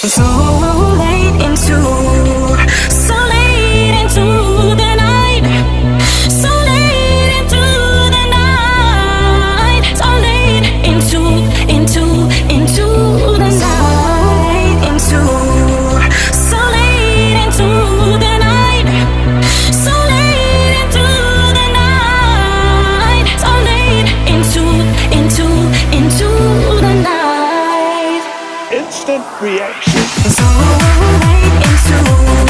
So late into, so late into the night, so late into the night, so late into the night, into, so late into the night, so late into the night, so late into the night. Instant reaction. So late into